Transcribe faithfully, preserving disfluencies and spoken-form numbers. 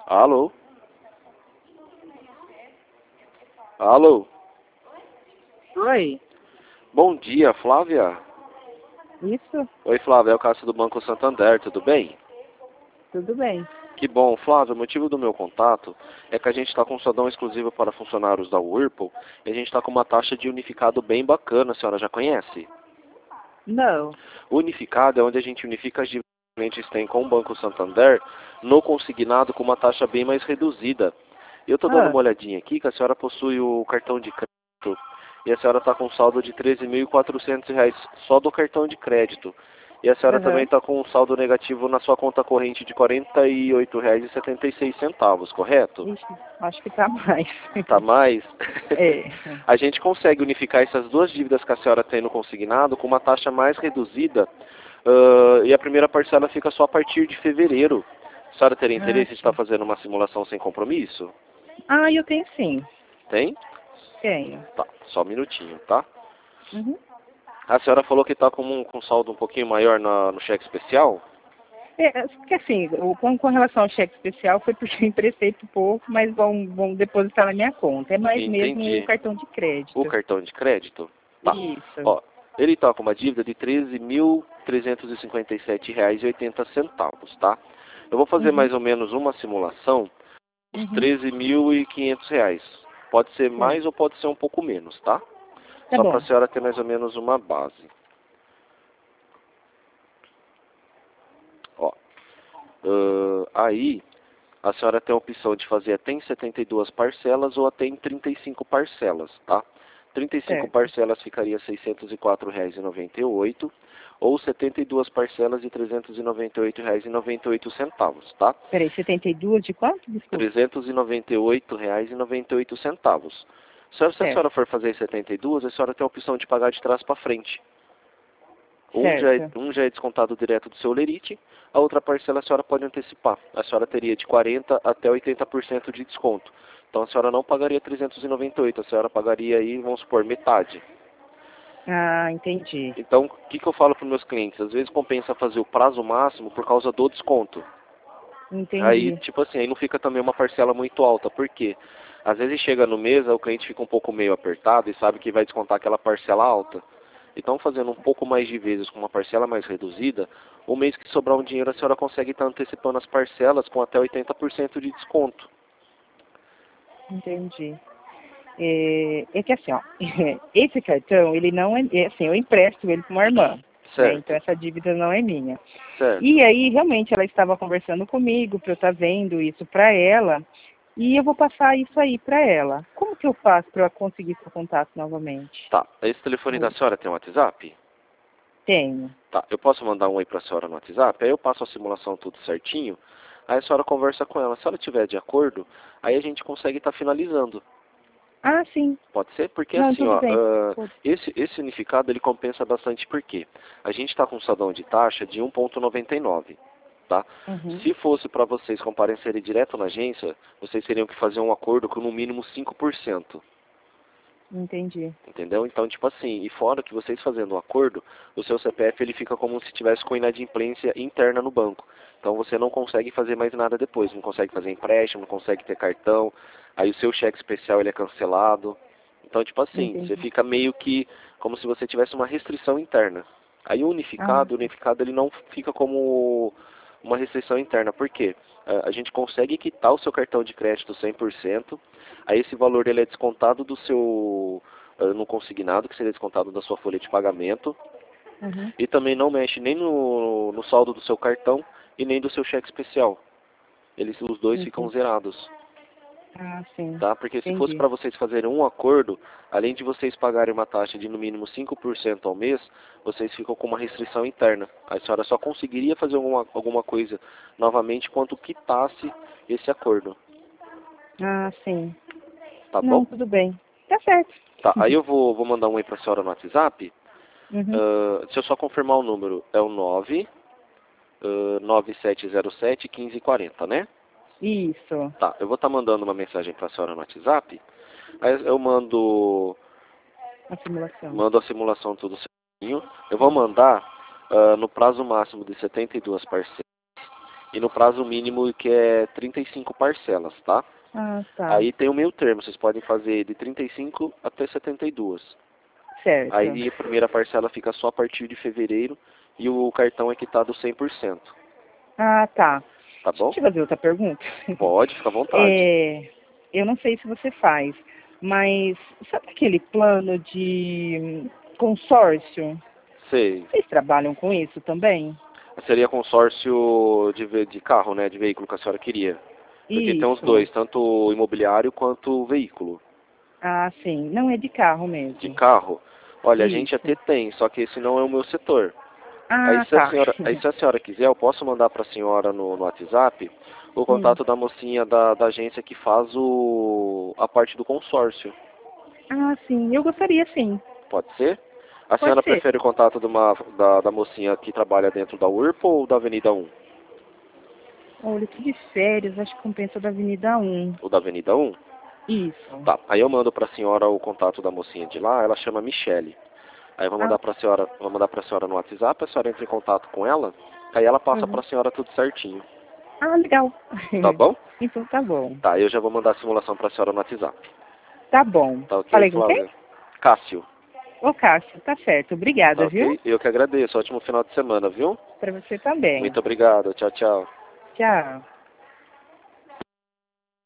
Alô? Alô? Oi, Bom dia, Flávia. isso? Oi, Flávia, é o Cássio do Banco Santander, tudo bem? Tudo bem. Que bom, Flávia, o motivo do meu contato é que a gente está com um saldão exclusivo para funcionários da Whirlpool e a gente está com uma taxa de unificado bem bacana, a senhora já conhece? Não. O unificado é onde a gente unifica as dívidas que os clientes têm com o Banco Santander no consignado com uma taxa bem mais reduzida. E eu estou dando Ah, uma olhadinha aqui que a senhora possui o cartão de crédito e a senhora está com um saldo de treze mil e quatrocentos reais só do cartão de crédito. E a senhora também aham. está com um saldo negativo na sua conta corrente de quarenta e oito reais e setenta e seis centavos, correto? Ixi, acho que tá mais. Tá mais? É. A gente consegue unificar essas duas dívidas que a senhora tem no consignado com uma taxa mais reduzida, ãh, e a primeira parcela fica só a partir de fevereiro. A senhora teria Ah, interesse em estar sim. fazendo uma simulação sem compromisso? Ah, eu tenho sim. Tem? Tenho. Tá, só um minutinho, tá? Uhum. A senhora falou que está com um com saldo um pouquinho maior na- no cheque especial? É, é, porque assim, o, com, com relação ao cheque especial foi porque eu emprestei por pouco, mas vão, vão depositar na minha conta. É mais mesmo o Entendi. cartão de O crédito. cartão de crédito? Tá. Isso. Ó, ele está com uma dívida de treze mil trezentos e cinquenta e sete reais e oitenta centavos, tá? Eu vou fazer Uhum. mais ou menos uma simulação dos Uhum. treze mil e quinhentos reais. Pode ser mais Certo. ou pode ser um pouco menos, tá? Tá Só para a bom. senhora ter mais ou menos uma base. Ó, ãh, aí a senhora tem a opção de fazer até em setenta e duas parcelas ou até em trinta e cinco parcelas, tá? trinta e cinco Certo. parcelas ficaria seiscentos e quatro reais e noventa e oito centavos ou setenta e duas parcelas de trezentos e noventa e oito reais e noventa e oito centavos, tá? Peraí, setenta e duas de quanto? Desculpa. trezentos e noventa e oito reais e noventa e oito centavos. Se a senhora Certo. for fazer setenta e duas, a senhora tem a opção de pagar de trás para frente. Um já, é, Certo. um já é descontado direto do seu lerite, a outra parcela a senhora pode antecipar. A senhora teria de quarenta por cento até oitenta por cento de desconto. Então a senhora não pagaria trezentos e noventa e oito, a senhora pagaria aí, vamos supor, metade. Ah, entendi. Então, o que, que eu falo para os meus clientes? Às vezes compensa fazer o prazo máximo por causa do desconto. Aí, Entendi. tipo assim, aí não fica também uma parcela muito alta. Por quê? Às vezes chega no mês, o cliente fica um pouco meio apertado e sabe que vai descontar aquela parcela alta. Então, fazendo um pouco mais de vezes com uma parcela mais reduzida, o mês que sobrar um dinheiro, a senhora consegue estar antecipando as parcelas com até oitenta por cento de desconto. Entendi. É, é que assim, ó, esse cartão, ele não é, é assim, eu empresto ele para uma irmã, né? Então Certo, essa dívida não é minha. certo. E aí, realmente, ela estava conversando comigo para eu estar vendo isso para ela, e eu vou passar isso aí para ela. Como que eu faço para eu conseguir seu contato novamente? Tá, esse telefone da Oi. senhora tem um WhatsApp? Tenho. Tá, eu posso mandar um oi para a senhora no WhatsApp? Aí eu passo a simulação tudo certinho, aí a senhora conversa com ela. Se ela estiver de acordo, aí a gente consegue estar finalizando. Ah, sim. Pode ser? Porque Não, assim, tudo ó, bem. ah, Pode. esse, esse unificado ele compensa bastante porque a gente está com um saldão de taxa de um vírgula noventa e nove, tá? Uhum. Se fosse para vocês comparecerem direto na agência, vocês teriam que fazer um acordo com no mínimo cinco por cento. Entendi. Entendeu? Então, tipo assim, e fora que vocês fazendo um acordo, o seu C P F ele fica como se tivesse com inadimplência interna no banco. Então você não consegue fazer mais nada depois, não consegue fazer empréstimo, não consegue ter cartão, aí o seu cheque especial ele é cancelado. Então, tipo assim, você Entendi. fica meio que como se você tivesse uma restrição interna. Aí o Ah, unificado, o unificado ele não fica como uma restrição interna. Por quê? A a gente consegue quitar o seu cartão de crédito cem por cento, aí esse valor ele é descontado do seu ah, no consignado, que seria descontado da sua folha de pagamento, uhum. e também não mexe nem no, no saldo do seu cartão e nem do seu cheque especial. Eles, os dois ficam Entendi. zerados. Ah, sim. Tá? Porque se fosse Entendi. para vocês fazerem um acordo, além de vocês pagarem uma taxa de no mínimo cinco por cento ao mês, vocês ficam com uma restrição interna. A senhora só conseguiria fazer alguma, alguma coisa novamente quando quitasse esse acordo. Ah, sim. Tá bom? Não, tudo bem. Tá certo. Tá, aí eu vou, vou mandar um oi para a senhora no WhatsApp. Uhum. Ah, deixa eu só confirmar o número. É o nove, ah, nove sete zero sete, um cinco quatro zero, né? Isso. Tá, eu vou estar mandando uma mensagem para a senhora no WhatsApp. Aí eu mando, A simulação. mando a simulação tudo certinho. Eu vou mandar ah, no prazo máximo de setenta e duas parcelas. e no prazo mínimo que é trinta e cinco parcelas, tá? Ah, tá. Aí tem o meio termo, vocês podem fazer de trinta e cinco até setenta e duas. Certo. Aí a primeira parcela fica só a partir de fevereiro e o cartão é quitado cem por cento. Ah, tá. Tá bom? Deixa eu fazer outra pergunta. Pode, fica à vontade. É, eu não sei se você faz, mas sabe aquele plano de hum, consórcio? Sei. Vocês trabalham com isso também? Seria consórcio de, ve- de carro, né? De veículo que a senhora queria. Porque tem os Isso. dois, tanto o imobiliário quanto o veículo. Ah, sim. Não é de carro De mesmo. carro, olha, a gente até Isso. tem, só que esse não é o meu setor. Aí Ah, se a tá. senhora, aí, se a senhora quiser, eu posso mandar para a senhora no, no WhatsApp o Hum. contato da mocinha da, da agência que faz o, a parte do consórcio. Ah, sim. Eu gostaria, sim. Pode ser? A Pode senhora ser. prefere o contato de uma, da, da mocinha que trabalha dentro da U R P ou da Avenida um? Olha, eu tô de férias, acho que compensa da Avenida um. Ou da Avenida um? Isso. Tá, aí eu mando para a senhora o contato da mocinha de lá, ela chama Michele. Aí eu vou Ah, mandar para a senhora, vou mandar para a senhora no WhatsApp, a senhora entra em contato com ela, aí ela passa para uhum. a senhora tudo certinho. Ah, legal. Tá bom? Então tá bom. Tá, eu já vou mandar a simulação para a senhora no WhatsApp. Tá bom. Tá ok, Falei com quem? Flávia? Cássio. Ô, Cássio, tá certo. Tá Obrigada, viu? ok? Eu que agradeço. Ótimo final de semana, viu? Pra você também. Muito obrigado. Tchau, tchau. Tchau.